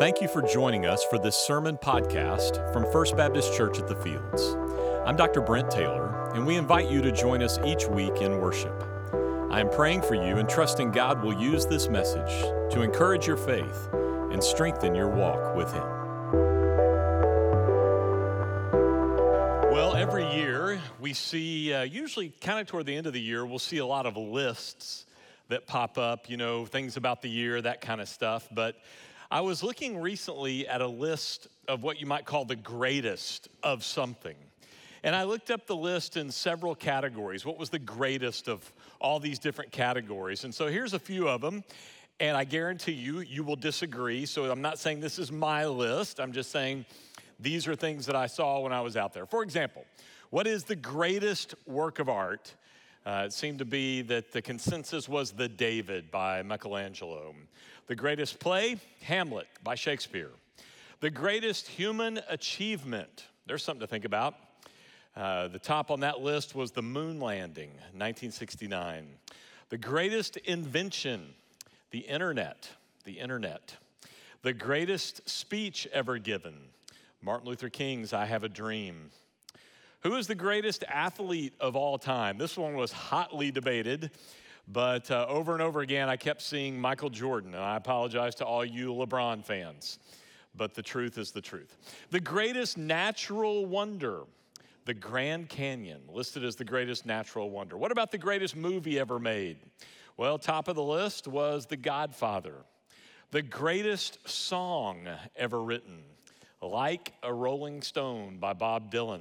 Thank you for joining us for this sermon podcast from First Baptist Church at the Fields. I'm Dr. Brent Taylor, and we invite you to join us each week in worship. I am praying for you and trusting God will use this message to encourage your faith and strengthen your walk with Him. Well, every year we see, usually kind of toward the end of the year, we'll see a lot of lists that pop up, things about the year, that kind of stuff. But I was looking recently at a list of what you might call the greatest of something. And I looked up the list in several categories. What was the greatest of all these different categories? And so here's a few of them. And I guarantee you will disagree. So I'm not saying this is my list. I'm just saying these are things that I saw when I was out there. For example, what is the greatest work of art? It seemed to be that the consensus was The David by Michelangelo. The greatest play, Hamlet by Shakespeare. The greatest human achievement, there's something to think about. The top on that list was the moon landing, 1969. The greatest invention, the internet. The greatest speech ever given, Martin Luther King's I Have a Dream. Who is the greatest athlete of all time? This one was hotly debated, but over and over again, I kept seeing Michael Jordan, and I apologize to all you LeBron fans, but the truth is the truth. The greatest natural wonder, the Grand Canyon, listed as the greatest natural wonder. What about the greatest movie ever made? Well, top of the list was The Godfather. The greatest song ever written, Like a Rolling Stone by Bob Dylan.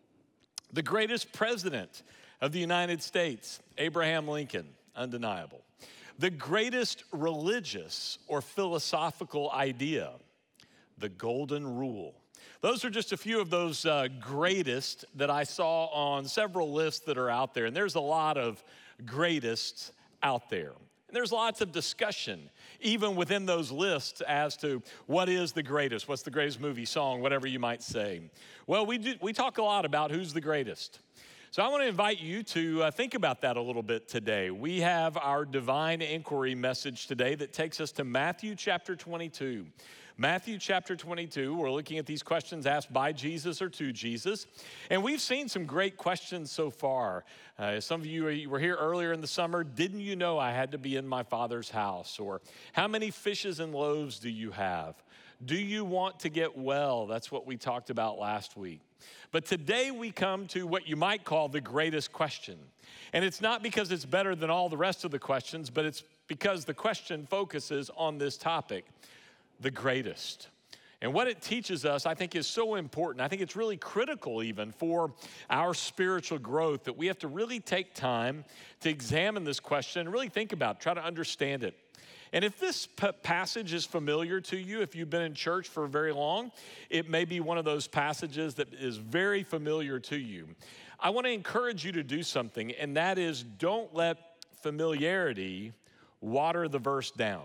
The greatest president of the United States, Abraham Lincoln, undeniable. The greatest religious or philosophical idea, the Golden Rule. Those are just a few of those greatest that I saw on several lists that are out there. And there's a lot of greatests out there. And there's lots of discussion, even within those lists, as to what is the greatest, what's the greatest movie, song, whatever you might say. Well, we talk a lot about who's the greatest. So I want to invite you to think about that a little bit today. We have our Divine Inquiry message today that takes us to Matthew chapter 22. Matthew chapter 22, we're looking at these questions asked by Jesus or to Jesus. And we've seen some great questions so far. Some of you were here earlier in the summer. Didn't you know I had to be in my Father's house? Or how many fishes and loaves do you have? Do you want to get well? That's what we talked about last week. But today we come to what you might call the greatest question. And it's not because it's better than all the rest of the questions, but it's because the question focuses on this topic, the greatest. And what it teaches us, I think, is so important. I think it's really critical even for our spiritual growth that we have to really take time to examine this question and really think about it, try to understand it. And if this passage is familiar to you, if you've been in church for very long, it may be one of those passages that is very familiar to you. I want to encourage you to do something, and that is don't let familiarity water the verse down.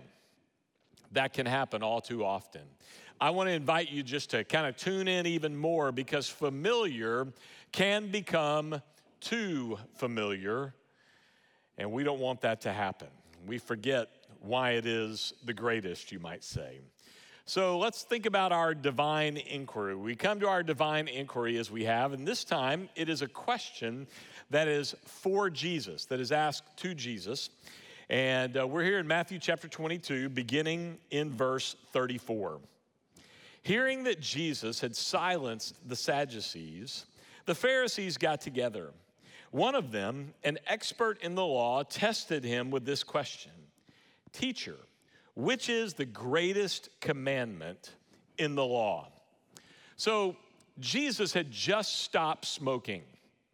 That can happen all too often. I want to invite you just to kind of tune in even more because familiar can become too familiar, and we don't want that to happen. We forget why it is the greatest, you might say. So let's think about our divine inquiry. We come to our divine inquiry as we have, and this time it is a question that is for Jesus, that is asked to Jesus. And we're here in Matthew chapter 22, beginning in verse 34. Hearing that Jesus had silenced the Sadducees, the Pharisees got together. One of them, an expert in the law, tested him with this question. Teacher, which is the greatest commandment in the law? So Jesus had just stopped smoking.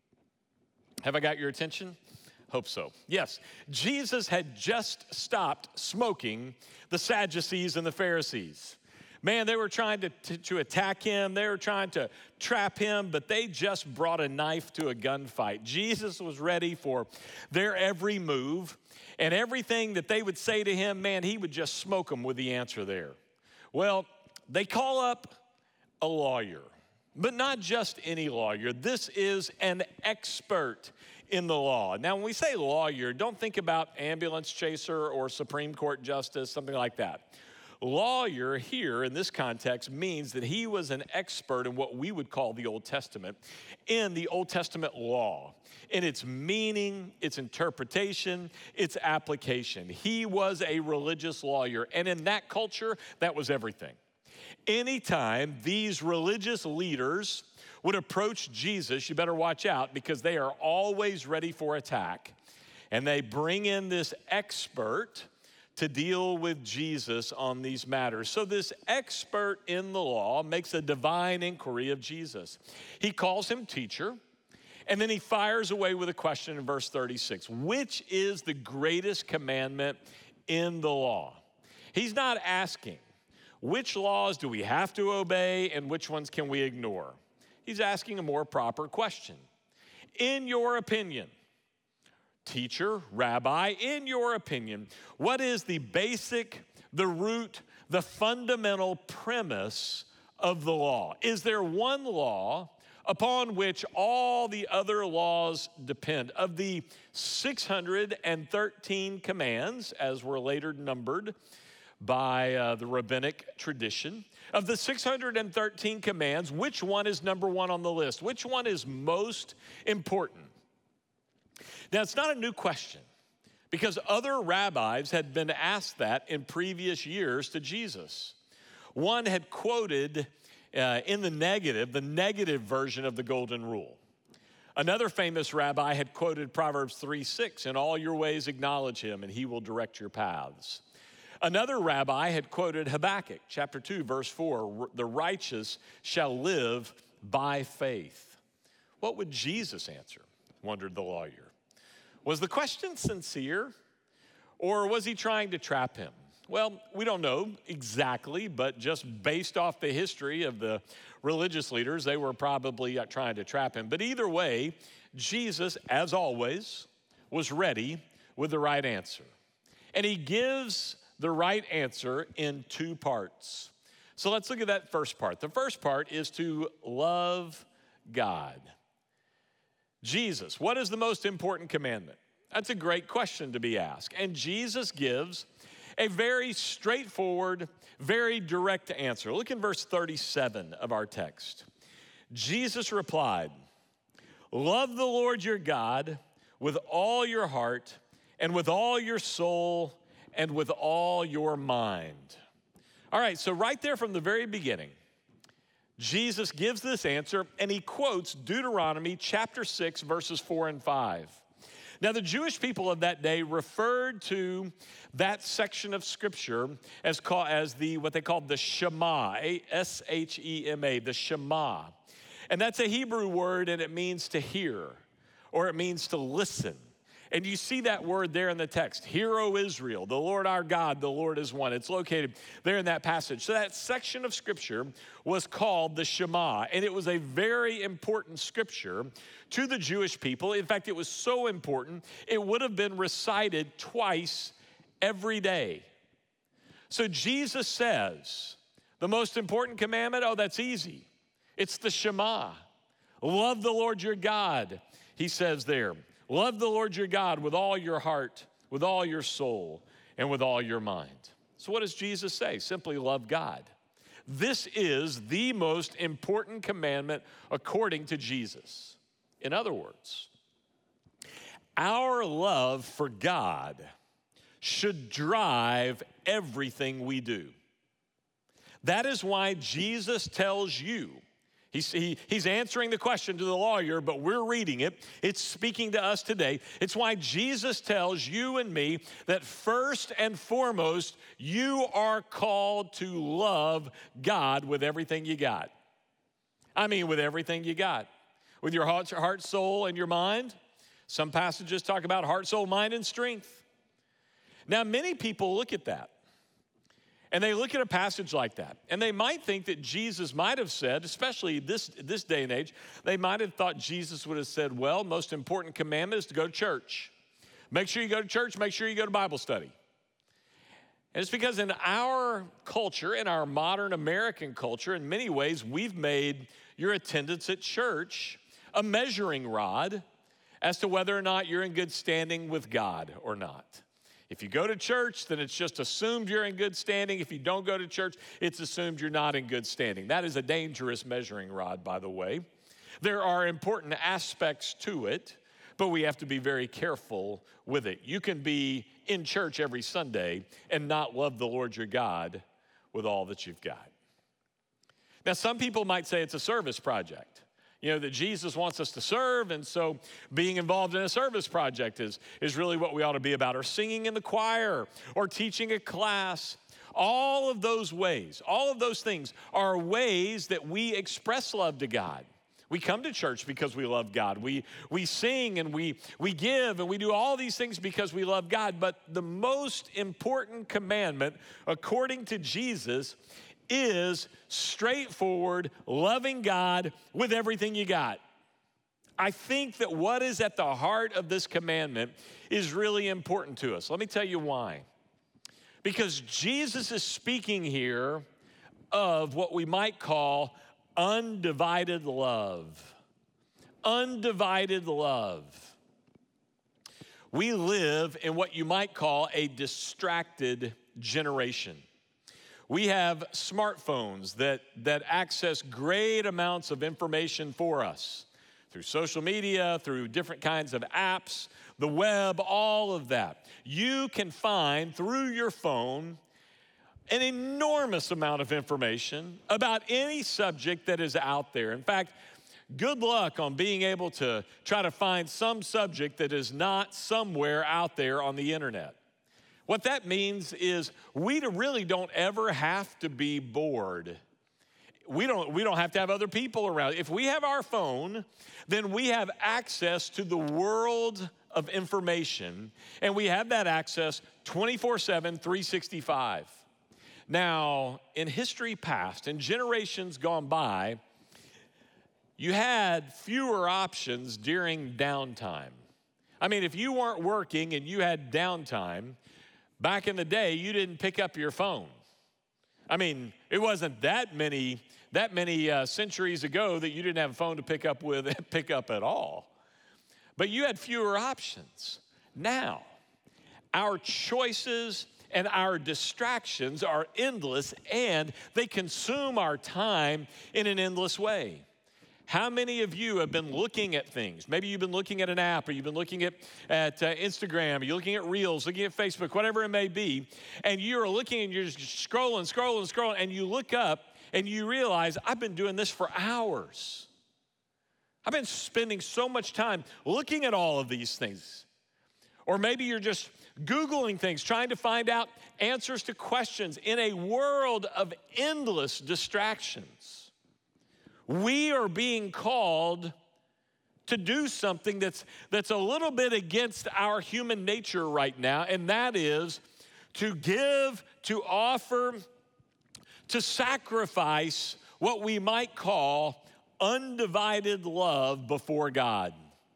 Have I got your attention? Hope so. Yes, Jesus had just stopped smoking the Sadducees and the Pharisees. Man, they were trying to attack him. They were trying to trap him, but they just brought a knife to a gunfight. Jesus was ready for their every move, and everything that they would say to him, man, he would just smoke them with the answer there. Well, they call up a lawyer, but not just any lawyer. This is an expert in the law. Now, when we say lawyer, don't think about ambulance chaser or Supreme Court justice, something like that. Lawyer here in this context means that he was an expert in what we would call the Old Testament, in the Old Testament law, in its meaning, its interpretation, its application. He was a religious lawyer, and in that culture, that was everything. Anytime these religious leaders would approach Jesus, you better watch out because they are always ready for attack. And they bring in this expert to deal with Jesus on these matters. So this expert in the law makes a divine inquiry of Jesus. He calls him teacher, and then he fires away with a question in verse 36. Which is the greatest commandment in the law? He's not asking, which laws do we have to obey and which ones can we ignore? He's asking a more proper question. In your opinion, teacher, rabbi, in your opinion, what is the basic, the root, the fundamental premise of the law? Is there one law upon which all the other laws depend? Of the 613 commands, as were later numbered by the rabbinic tradition, of the 613 commands, which one is number one on the list? Which one is most important? Now, it's not a new question because other rabbis had been asked that in previous years to Jesus. One had quoted in the negative version of the Golden Rule. Another famous rabbi had quoted Proverbs 3:6, "In all your ways acknowledge him, and he will direct your paths." Another rabbi had quoted Habakkuk chapter 2, verse 4, "The righteous shall live by faith." What would Jesus answer? Wondered the lawyer. Was the question sincere, or was he trying to trap him? Well, we don't know exactly, but just based off the history of the religious leaders, they were probably trying to trap him. But either way, Jesus, as always, was ready with the right answer. And he gives the right answer in two parts. So let's look at that first part. The first part is to love God. Jesus, what is the most important commandment? That's a great question to be asked. And Jesus gives a very straightforward, very direct answer. Look in verse 37 of our text. Jesus replied, "Love the Lord your God with all your heart and with all your soul and with all your mind." All right, so right there from the very beginning, Jesus gives this answer, and he quotes Deuteronomy chapter 6, verses 4 and 5. Now, the Jewish people of that day referred to that section of Scripture as what they called the Shema, S-H-E-M-A, the Shema. And that's a Hebrew word, and it means to hear, or it means to listen. And you see that word there in the text. Hear, O Israel, the Lord our God, the Lord is one. It's located there in that passage. So that section of Scripture was called the Shema, and it was a very important Scripture to the Jewish people. In fact, it was so important, it would have been recited twice every day. So Jesus says, the most important commandment, oh, that's easy. It's the Shema. Love the Lord your God, he says there. Love the Lord your God with all your heart, with all your soul, and with all your mind. So what does Jesus say? Simply love God. This is the most important commandment according to Jesus. In other words, our love for God should drive everything we do. That is why Jesus tells you, He's answering the question to the lawyer, but we're reading it. It's speaking to us today. It's why Jesus tells you and me that first and foremost, you are called to love God with everything you got. I mean, with everything you got. With your heart, soul, and your mind. Some passages talk about heart, soul, mind, and strength. Now, many people look at that. And they look at a passage like that, and they might think that Jesus might have said, especially this day and age, they might have thought Jesus would have said, well, most important commandment is to go to church. Make sure you go to church, make sure you go to Bible study. And it's because in our culture, in our modern American culture, in many ways, we've made your attendance at church a measuring rod as to whether or not you're in good standing with God or not. If you go to church, then it's just assumed you're in good standing. If you don't go to church, it's assumed you're not in good standing. That is a dangerous measuring rod, by the way. There are important aspects to it, but we have to be very careful with it. You can be in church every Sunday and not love the Lord your God with all that you've got. Now, some people might say it's a service project. You know, that Jesus wants us to serve, and so being involved in a service project is really what we ought to be about, or singing in the choir, or teaching a class. All of those ways, all of those things are ways that we express love to God. We come to church because we love God. We sing and we give and we do all these things because we love God. But the most important commandment, according to Jesus, is straightforward, loving God with everything you got. I think that what is at the heart of this commandment is really important to us. Let me tell you why. Because Jesus is speaking here of what we might call undivided love. Undivided love. We live in what you might call a distracted generation. We have smartphones that access great amounts of information for us through social media, through different kinds of apps, the web, all of that. You can find through your phone an enormous amount of information about any subject that is out there. In fact, good luck on being able to try to find some subject that is not somewhere out there on the internet. What that means is we really don't ever have to be bored. We don't have to have other people around. If we have our phone, then we have access to the world of information, and we have that access 24/7, 365. Now, in history past, in generations gone by, you had fewer options during downtime. I mean, if you weren't working and you had downtime, back in the day, you didn't pick up your phone. I mean, it wasn't that many centuries ago that you didn't have a phone to pick up at all. But you had fewer options. Now, our choices and our distractions are endless, and they consume our time in an endless way. How many of you have been looking at things? Maybe you've been looking at an app, or you've been looking at Instagram, or you're looking at Reels, looking at Facebook, whatever it may be, and you're looking and you're just scrolling, and you look up and you realize, I've been doing this for hours. I've been spending so much time looking at all of these things. Or maybe you're just Googling things, trying to find out answers to questions in a world of endless distractions. We are being called to do something that's a little bit against our human nature right now, and that is to give, to offer, to sacrifice what we might call undivided love before God.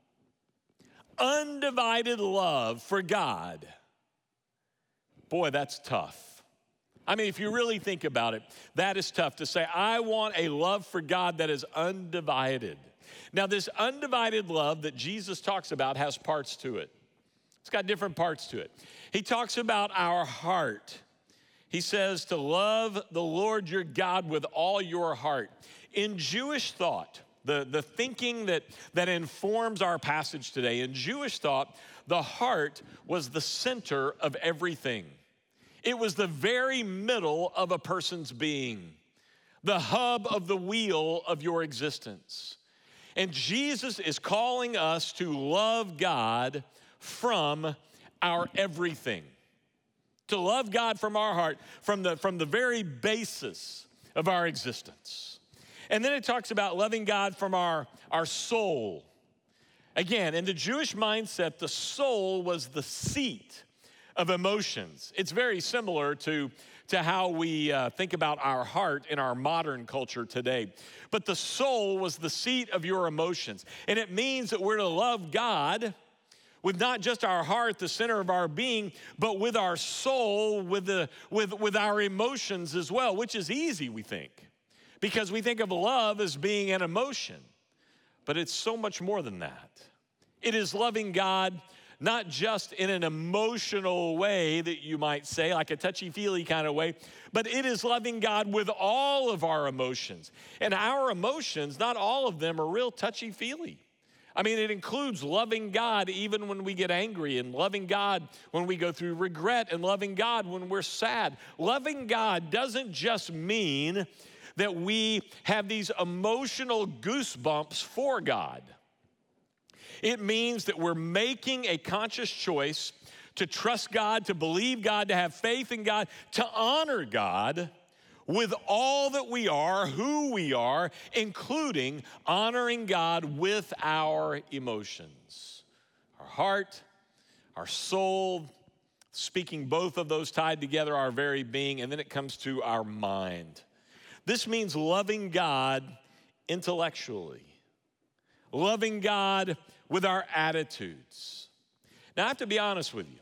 Undivided love for God. Boy, that's tough. I mean, if you really think about it, that is tough to say, I want a love for God that is undivided. Now, this undivided love that Jesus talks about has parts to it. It's got different parts to it. He talks about our heart. He says to love the Lord your God with all your heart. In Jewish thought, the thinking that informs our passage today, in Jewish thought, the heart was the center of everything. It was the very middle of a person's being, the hub of the wheel of your existence. And Jesus is calling us to love God from our everything. To love God from our heart, from the very basis of our existence. And then it talks about loving God from our soul. Again, in the Jewish mindset, the soul was the seat of emotions. It's very similar to how we think about our heart in our modern culture today. But the soul was the seat of your emotions. And it means that we're to love God with not just our heart, the center of our being, but with our soul, with our emotions as well, which is easy, we think. Because we think of love as being an emotion, but it's so much more than that. It is loving God not just in an emotional way that you might say, like a touchy-feely kind of way, but it is loving God with all of our emotions. And our emotions, not all of them are real touchy-feely. I mean, it includes loving God even when we get angry, and loving God when we go through regret, and loving God when we're sad. Loving God doesn't just mean that we have these emotional goosebumps for God. It means that we're making a conscious choice to trust God, to believe God, to have faith in God, to honor God with all that we are, who we are, including honoring God with our emotions. Our heart, our soul, speaking both of those tied together, our very being, and then it comes to our mind. This means loving God intellectually, loving God with our attitudes. Now, I have to be honest with you.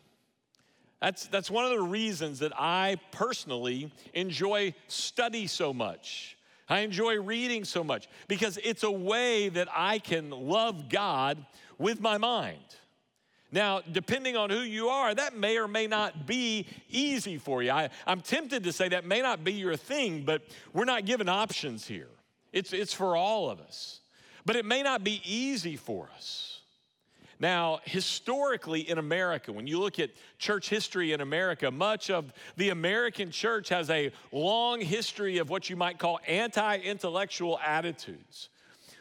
That's one of the reasons that I personally enjoy study so much. I enjoy reading so much, because it's a way that I can love God with my mind. Now, depending on who you are, that may or may not be easy for you. I'm tempted to say that may not be your thing, but we're not given options here. It's for all of us. But it may not be easy for us. Now, historically in America, when you look at church history in America, much of the American church has a long history of what you might call anti-intellectual attitudes.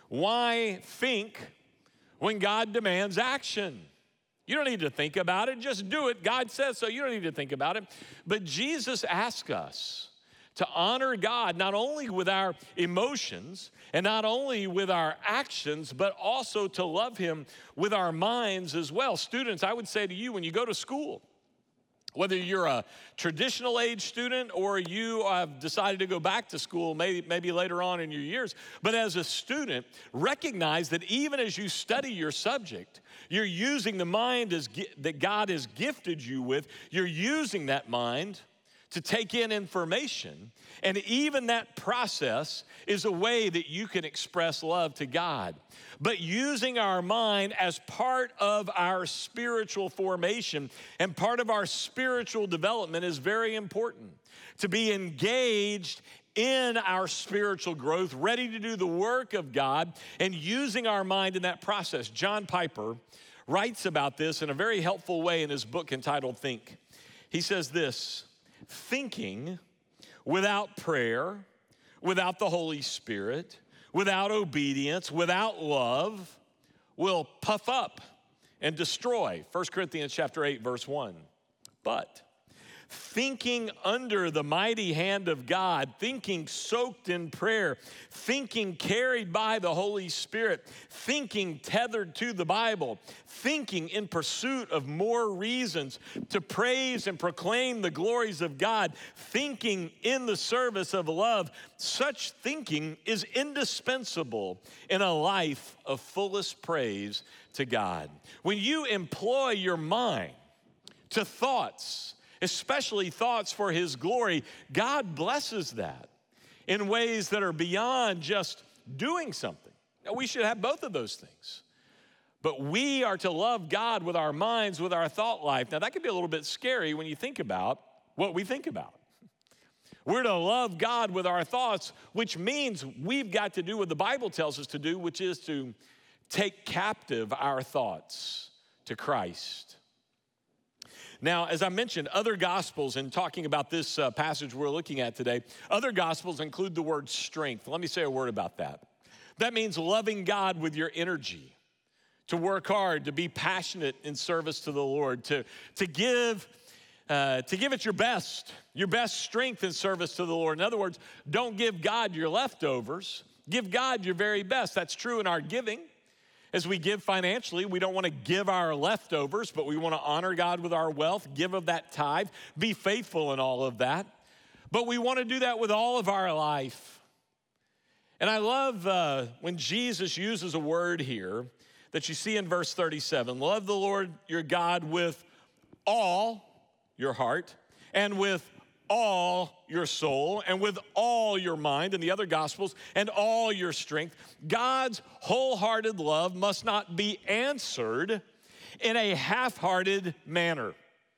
Why think when God demands action? You don't need to think about it, just do it. God says so, you don't need to think about it. But Jesus asks us to honor God not only with our emotions and not only with our actions, but also to love Him with our minds as well. Students, I would say to you, when you go to school, whether you're a traditional age student or you have decided to go back to school maybe later on in your years, but as a student, recognize that even as you study your subject, you're using the mind that God has gifted you with. You're using that mind to take in information, and even that process is a way that you can express love to God. But using our mind as part of our spiritual formation and part of our spiritual development is very important. To be engaged in our spiritual growth, ready to do the work of God, and using our mind in that process. John Piper writes about this in a very helpful way in his book entitled Think. He says this: thinking without prayer, without the Holy Spirit, without obedience, without love, will puff up and destroy. 1 Corinthians chapter 8, verse 1. But thinking under the mighty hand of God, thinking soaked in prayer, thinking carried by the Holy Spirit, thinking tethered to the Bible, thinking in pursuit of more reasons to praise and proclaim the glories of God, thinking in the service of love, such thinking is indispensable in a life of fullest praise to God. When you employ your mind to thoughts, especially thoughts for His glory, God blesses that in ways that are beyond just doing something. Now, we should have both of those things. But we are to love God with our minds, with our thought life. Now, that can be a little bit scary when you think about what we think about. We're to love God with our thoughts, which means we've got to do what the Bible tells us to do, which is to take captive our thoughts to Christ. Now, as I mentioned, other Gospels, in talking about this passage we're looking at today, other Gospels include the word strength. Let me say a word about that. That means loving God with your energy, to work hard, to be passionate in service to the Lord, to give it your best strength in service to the Lord. In other words, don't give God your leftovers. Give God your very best. That's true in our giving. As we give financially, we don't want to give our leftovers, but we want to honor God with our wealth, give of that tithe, be faithful in all of that. But we want to do that with all of our life. And I love when Jesus uses a word here that you see in verse 37. Love the Lord your God with all your heart and with all your soul and with all your mind, in the other Gospels, and all your strength. God's wholehearted love must not be answered in a half-hearted manner.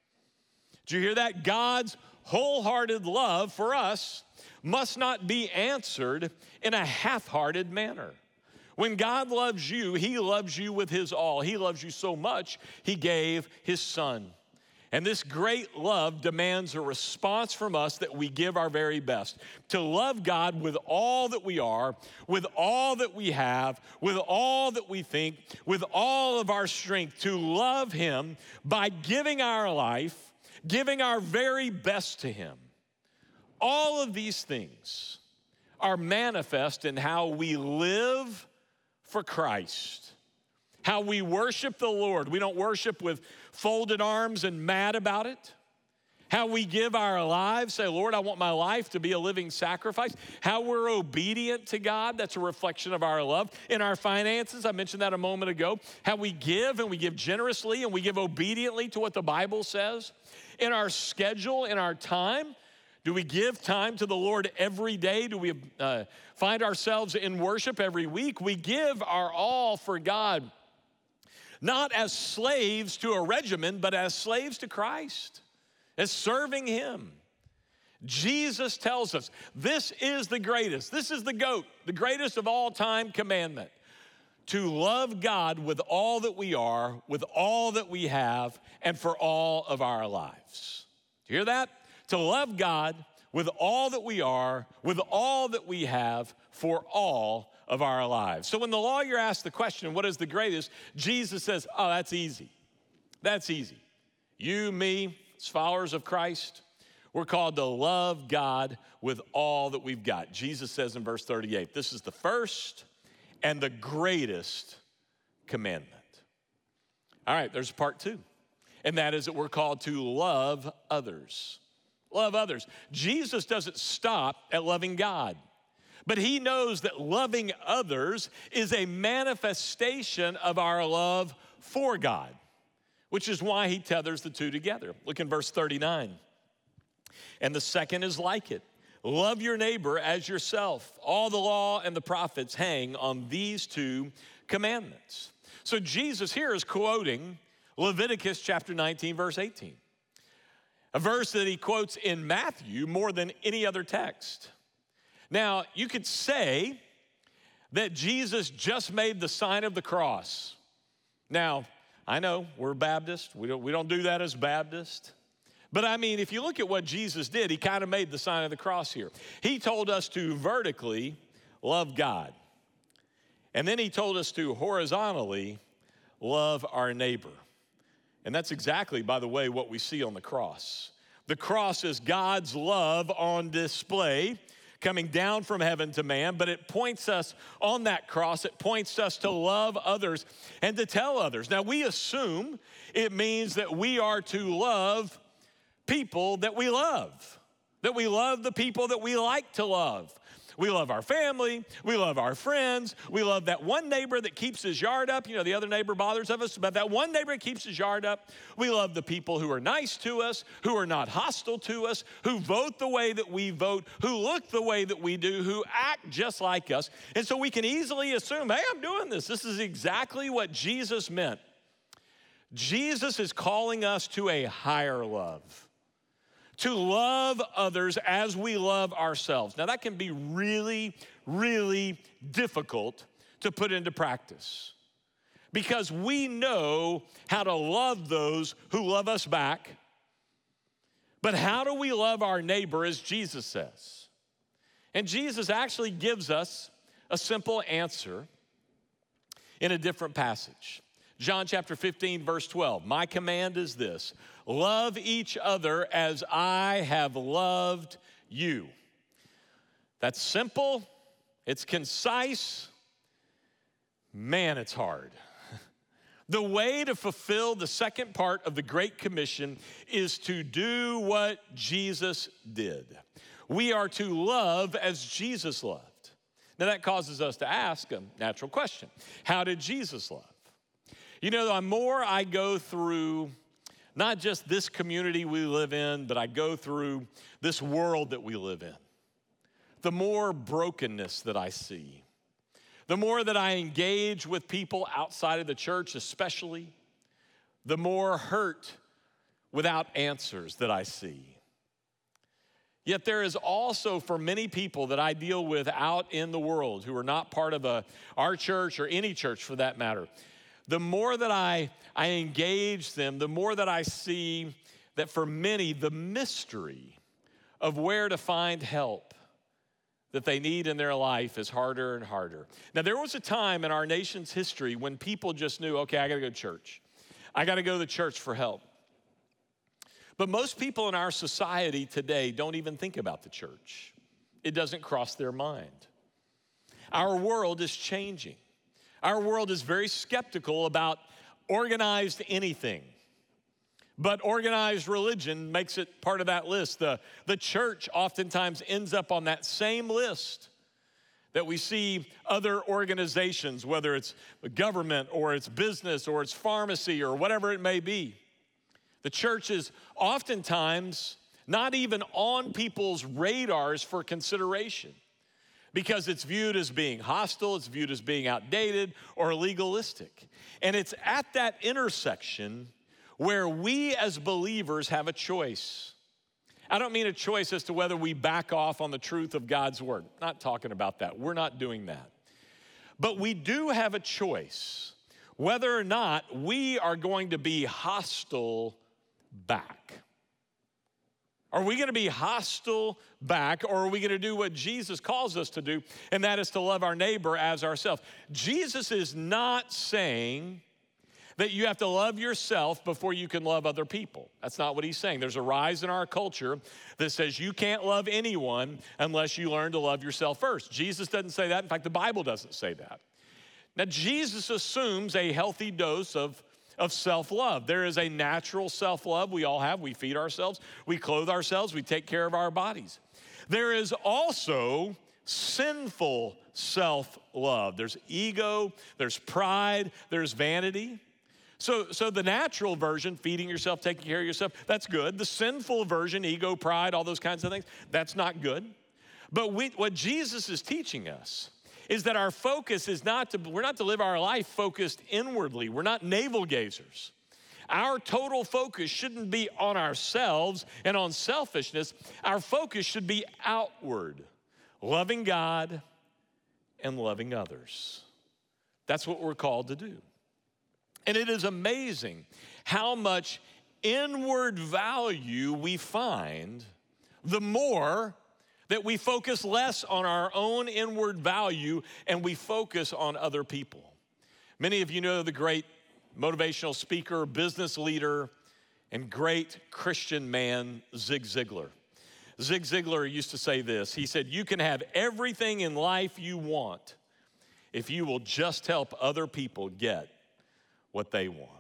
Did you hear that? God's wholehearted love for us must not be answered in a half-hearted manner. When God loves you, he loves you with his all. He loves you so much, he gave his son. And this great love demands a response from us that we give our very best. To love God with all that we are, with all that we have, with all that we think, with all of our strength. To love him by giving our life, giving our very best to him. All of these things are manifest in how we live for Christ, how we worship the Lord. We don't worship with folded arms and mad about it. How we give our lives, say, Lord, I want my life to be a living sacrifice. How we're obedient to God, that's a reflection of our love. In our finances, I mentioned that a moment ago. How we give, and we give generously, and we give obediently to what the Bible says. In our schedule, in our time, do we give time to the Lord every day? Do we find ourselves in worship every week? We give our all for God, not as slaves to a regimen, but as slaves to Christ, as serving him. Jesus tells us this is the greatest, this is the GOAT, the greatest of all time commandment. To love God with all that we are, with all that we have, and for all of our lives. Do you hear that? To love God with all that we are, with all that we have, for all of our lives. So when the lawyer asks the question, what is the greatest? Jesus says, oh, that's easy. That's easy. You, me, as followers of Christ, we're called to love God with all that we've got. Jesus says in verse 38, this is the first and the greatest commandment. All right, there's part two, and that is that we're called to love others. Love others. Jesus doesn't stop at loving God, but he knows that loving others is a manifestation of our love for God, which is why he tethers the two together. Look in verse 39. And the second is like it. Love your neighbor as yourself. All the law and the prophets hang on these two commandments. So Jesus here is quoting Leviticus chapter 19, verse 18. A verse that he quotes in Matthew more than any other text. Now, you could say that Jesus just made the sign of the cross. Now, I know we're Baptist. We don't do that as Baptist. But I mean, if you look at what Jesus did, he kind of made the sign of the cross here. He told us to vertically love God. And then he told us to horizontally love our neighbor. And that's exactly, by the way, what we see on the cross. The cross is God's love on display, coming down from heaven to man, but it points us on that cross, it points us to love others and to tell others. Now, we assume it means that we are to love people that we love the people that we like to love. We love our family, we love our friends, we love that one neighbor that keeps his yard up. You know, the other neighbor bothers us, but that one neighbor that keeps his yard up. We love the people who are nice to us, who are not hostile to us, who vote the way that we vote, who look the way that we do, who act just like us. And so we can easily assume, hey, I'm doing this. This is exactly what Jesus meant. Jesus is calling us to a higher love. To love others as we love ourselves. Now that can be really, really difficult to put into practice because we know how to love those who love us back. But how do we love our neighbor as Jesus says? And Jesus actually gives us a simple answer in a different passage. John chapter 15, verse 12. My command is this: love each other as I have loved you. That's simple. It's concise. Man, it's hard. The way to fulfill the second part of the Great Commission is to do what Jesus did. We are to love as Jesus loved. Now that causes us to ask a natural question. How did Jesus love? You know, the more I go through not just this community we live in, but I go through this world that we live in, the more brokenness that I see, the more that I engage with people outside of the church especially, the more hurt without answers that I see. Yet there is also, for many people that I deal with out in the world who are not part of our church or any church for that matter, the more that I engage them, the more that I see that for many, the mystery of where to find help that they need in their life is harder and harder. Now, there was a time in our nation's history when people just knew, okay, I gotta go to church. I gotta go to the church for help. But most people in our society today don't even think about the church. It doesn't cross their mind. Our world is changing. Our world is very skeptical about organized anything. But organized religion makes it part of that list. The church oftentimes ends up on that same list that we see other organizations, whether it's government or it's business or it's pharmacy or whatever it may be. The church is oftentimes not even on people's radars for consideration because it's viewed as being hostile, it's viewed as being outdated or legalistic. And it's at that intersection where we as believers have a choice. I don't mean a choice as to whether we back off on the truth of God's word. Not talking about that. We're not doing that. But we do have a choice whether or not we are going to be hostile back. Are we going to be hostile back, or are we going to do what Jesus calls us to do, and that is to love our neighbor as ourselves? Jesus is not saying that you have to love yourself before you can love other people. That's not what he's saying. There's a rise in our culture that says you can't love anyone unless you learn to love yourself first. Jesus doesn't say that. In fact, the Bible doesn't say that. Now, Jesus assumes a healthy dose of self-love. There is a natural self-love we all have. We feed ourselves, we clothe ourselves, we take care of our bodies. There is also sinful self-love. There's ego, there's pride, there's vanity. So the natural version, feeding yourself, taking care of yourself, that's good. The sinful version, ego, pride, all those kinds of things, that's not good. But what Jesus is teaching us is that our focus is we're not to live our life focused inwardly. We're not navel gazers. Our total focus shouldn't be on ourselves and on selfishness. Our focus should be outward, loving God and loving others. That's what we're called to do. And it is amazing how much inward value we find the more that we focus less on our own inward value and we focus on other people. Many of you know the great motivational speaker, business leader, and great Christian man, Zig Ziglar. Zig Ziglar used to say this. He said, "You can have everything in life you want if you will just help other people get what they want."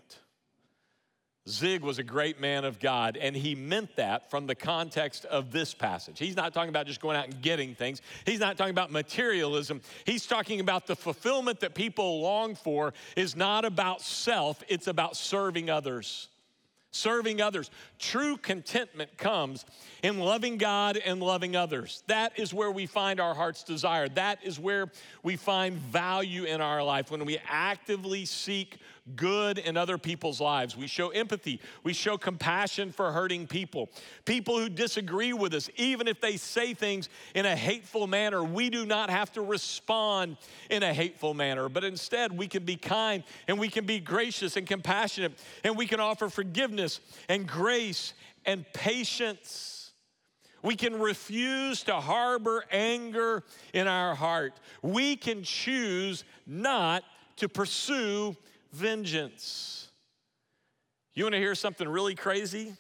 Zig was a great man of God, and he meant that from the context of this passage. He's not talking about just going out and getting things. He's not talking about materialism. He's talking about the fulfillment that people long for is not about self, it's about serving others. Serving others. True contentment comes in loving God and loving others. That is where we find our heart's desire. That is where we find value in our life. When we actively seek good in other people's lives, we show empathy, we show compassion for hurting people. People who disagree with us, even if they say things in a hateful manner, we do not have to respond in a hateful manner, but instead we can be kind and we can be gracious and compassionate and we can offer forgiveness and grace and patience. We can refuse to harbor anger in our heart. We can choose not to pursue vengeance. You want to hear something really crazy?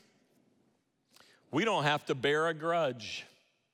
We don't have to bear a grudge.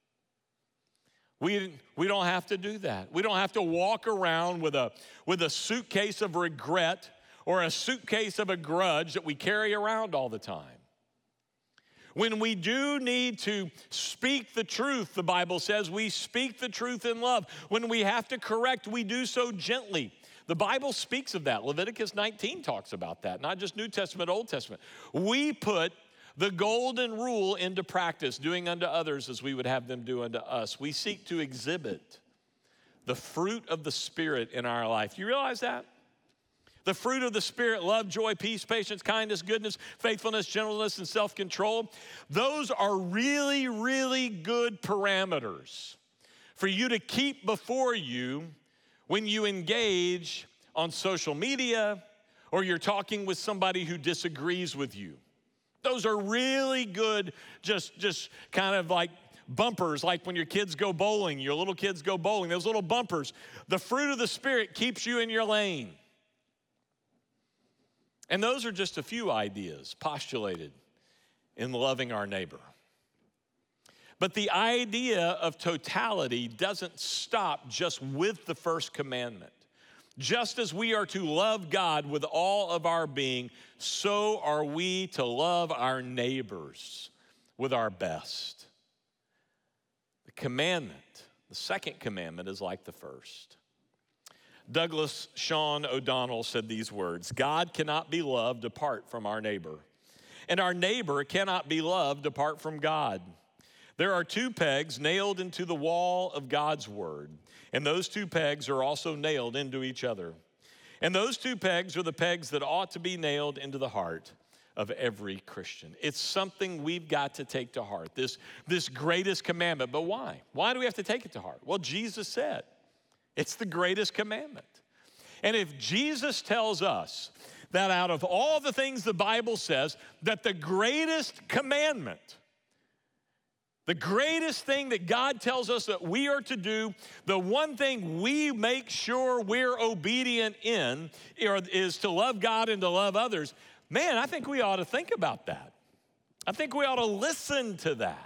We don't have to do that. We don't have to walk around with a suitcase of regret or a suitcase of a grudge that we carry around all the time. When we do need to speak the truth, the Bible says we speak the truth in love. When we have to correct, we do so gently. The Bible speaks of that. Leviticus 19 talks about that, not just New Testament, Old Testament. We put the golden rule into practice, doing unto others as we would have them do unto us. We seek to exhibit the fruit of the Spirit in our life. You realize that? The fruit of the Spirit, love, joy, peace, patience, kindness, goodness, faithfulness, gentleness, and self-control. Those are really, really good parameters for you to keep before you when you engage on social media or you're talking with somebody who disagrees with you. Those are really good, just kind of like bumpers, like when your kids go bowling, your little kids go bowling, those little bumpers. The fruit of the Spirit keeps you in your lane. And those are just a few ideas postulated in loving our neighbor. But the idea of totality doesn't stop just with the first commandment. Just as we are to love God with all of our being, so are we to love our neighbors with our best. The commandment, the second commandment, is like the first. Douglas Sean O'Donnell said these words: God cannot be loved apart from our neighbor, and our neighbor cannot be loved apart from God. There are two pegs nailed into the wall of God's word, and those two pegs are also nailed into each other. And those two pegs are the pegs that ought to be nailed into the heart of every Christian. It's something we've got to take to heart, this greatest commandment. But why? Why do we have to take it to heart? Well, Jesus said it's the greatest commandment. And if Jesus tells us that out of all the things the Bible says, that the greatest commandment, the greatest thing that God tells us that we are to do, the one thing we make sure we're obedient in is to love God and to love others, man, I think we ought to think about that. I think we ought to listen to that.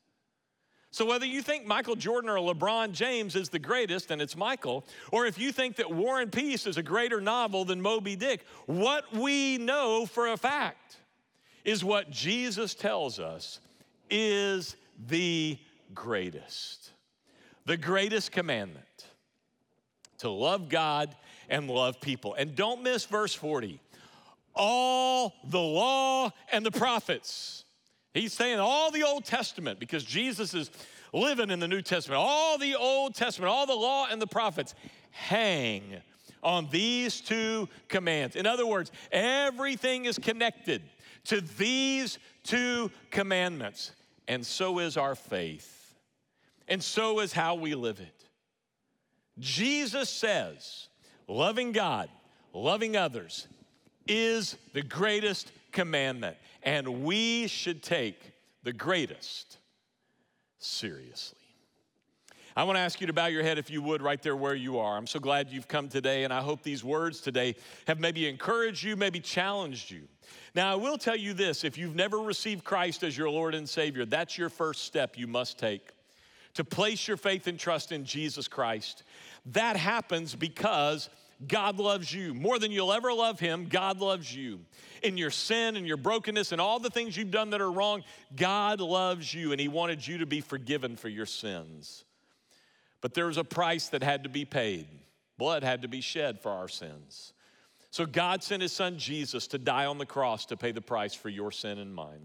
So whether you think Michael Jordan or LeBron James is the greatest, and it's Michael, or if you think that War and Peace is a greater novel than Moby Dick, what we know for a fact is what Jesus tells us is the greatest commandment: to love God and love people. And don't miss verse 40. All the law and the prophets. He's saying all the Old Testament, because Jesus is living in the New Testament. All the Old Testament, all the law and the prophets hang on these two commands. In other words, everything is connected to these two commandments. And so is our faith. And so is how we live it. Jesus says loving God, loving others is the greatest commandment. And we should take the greatest seriously. I want to ask you to bow your head, if you would, right there where you are. I'm so glad you've come today, and I hope these words today have maybe encouraged you, maybe challenged you. Now, I will tell you this: if you've never received Christ as your Lord and Savior, that's your first step you must take, to place your faith and trust in Jesus Christ. That happens because God loves you. More than you'll ever love him, God loves you. In your sin and your brokenness and all the things you've done that are wrong, God loves you, and he wanted you to be forgiven for your sins. But there was a price that had to be paid. Blood had to be shed for our sins. So God sent his son Jesus to die on the cross to pay the price for your sin and mine.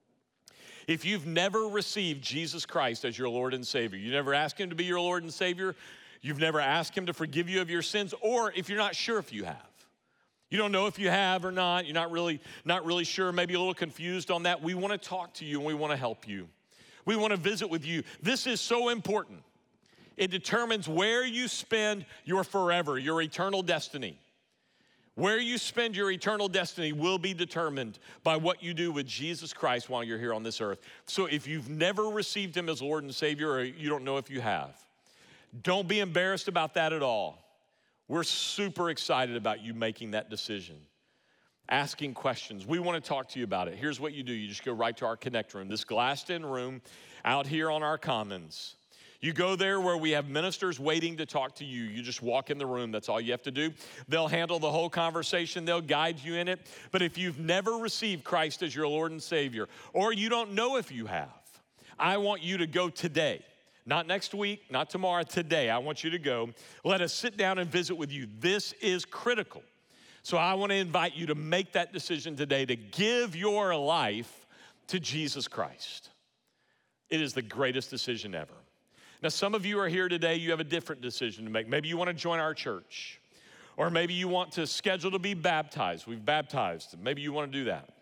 If you've never received Jesus Christ as your Lord and Savior, you never asked him to be your Lord and Savior, you've never asked him to forgive you of your sins, or if you're not sure if you have, you don't know if you have or not, you're not really sure, maybe a little confused on that, we want to talk to you and we want to help you. We want to visit with you. This is so important. It determines where you spend your forever, your eternal destiny. Where you spend your eternal destiny will be determined by what you do with Jesus Christ while you're here on this earth. So if you've never received him as Lord and Savior, or you don't know if you have, don't be embarrassed about that at all. We're super excited about you making that decision, asking questions. We want to talk to you about it. Here's what you do. You just go right to our Connect room, this glassed-in room out here on our commons. You go there where we have ministers waiting to talk to you. You just walk in the room. That's all you have to do. They'll handle the whole conversation. They'll guide you in it. But if you've never received Christ as your Lord and Savior, or you don't know if you have, I want you to go today. Not next week, not tomorrow, today. I want you to go. Let us sit down and visit with you. This is critical. So I want to invite you to make that decision today to give your life to Jesus Christ. It is the greatest decision ever. Now, some of you are here today, you have a different decision to make. Maybe you want to join our church, Or maybe you want to schedule to be baptized. We've baptized. Maybe you want to do that.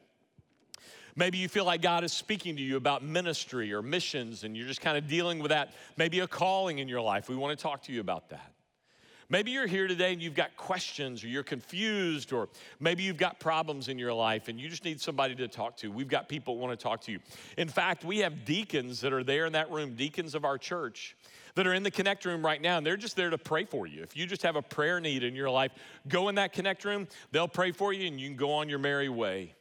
Maybe you feel like God is speaking to you about ministry or missions and you're just kind of dealing with that. Maybe a calling in your life. We want to talk to you about that. Maybe you're here today and you've got questions or you're confused, or maybe you've got problems in your life and you just need somebody to talk to. We've got people who want to talk to you. In fact, we have deacons that are there in that room, deacons of our church, that are in the Connect room right now, and they're just there to pray for you. If you just have a prayer need in your life, go in that Connect room, they'll pray for you and you can go on your merry way.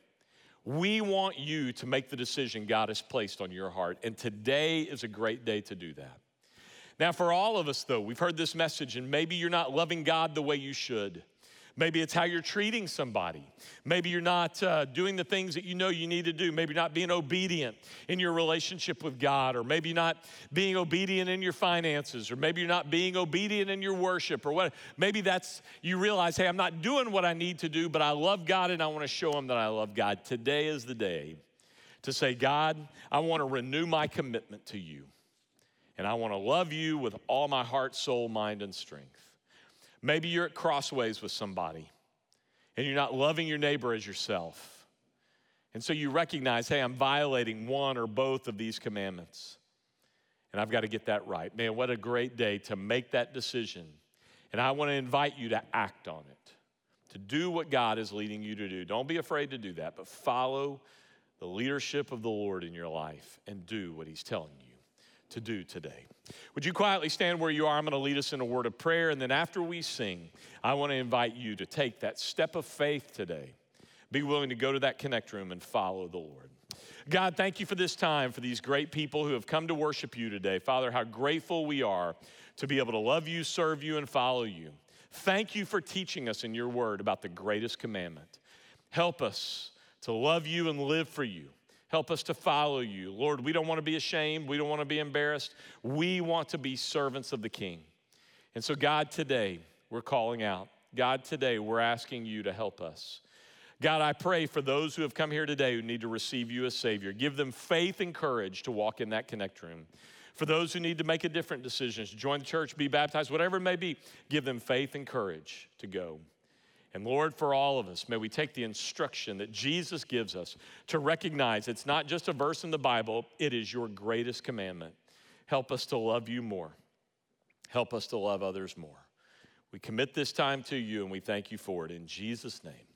We want you to make the decision God has placed on your heart, and today is a great day to do that. Now, for all of us, though, we've heard this message, and maybe you're not loving God the way you should. Maybe it's how you're treating somebody. Maybe you're not doing the things that you know you need to do. Maybe you're not being obedient in your relationship with God, or maybe not being obedient in your finances, or maybe you're not being obedient in your worship, or what. Maybe that's, you realize, hey, I'm not doing what I need to do, but I love God and I want to show him that I love God. Today is the day to say, God, I want to renew my commitment to you. And I want to love you with all my heart, soul, mind, and strength. Maybe you're at crossways with somebody and you're not loving your neighbor as yourself. And so you recognize, hey, I'm violating one or both of these commandments. And I've got to get that right. Man, what a great day to make that decision. And I want to invite you to act on it, to do what God is leading you to do. Don't be afraid to do that, but follow the leadership of the Lord in your life and do what he's telling you to do today. Would you quietly stand where you are? I'm going to lead us in a word of prayer, and then after we sing, I want to invite you to take that step of faith today. Be willing to go to that Connect room and follow the Lord. God, thank you for this time, for these great people who have come to worship you today. Father, how grateful we are to be able to love you, serve you, and follow you. Thank you for teaching us in your word about the greatest commandment. Help us to love you and live for you. Help us to follow you. Lord, we don't want to be ashamed. We don't want to be embarrassed. We want to be servants of the King. And so, God, today we're calling out. God, today we're asking you to help us. God, I pray for those who have come here today who need to receive you as Savior. Give them faith and courage to walk in that Connect room. For those who need to make a different decision, to join the church, be baptized, whatever it may be, give them faith and courage to go. And Lord, for all of us, may we take the instruction that Jesus gives us to recognize it's not just a verse in the Bible, it is your greatest commandment. Help us to love you more. Help us to love others more. We commit this time to you and we thank you for it in Jesus' name.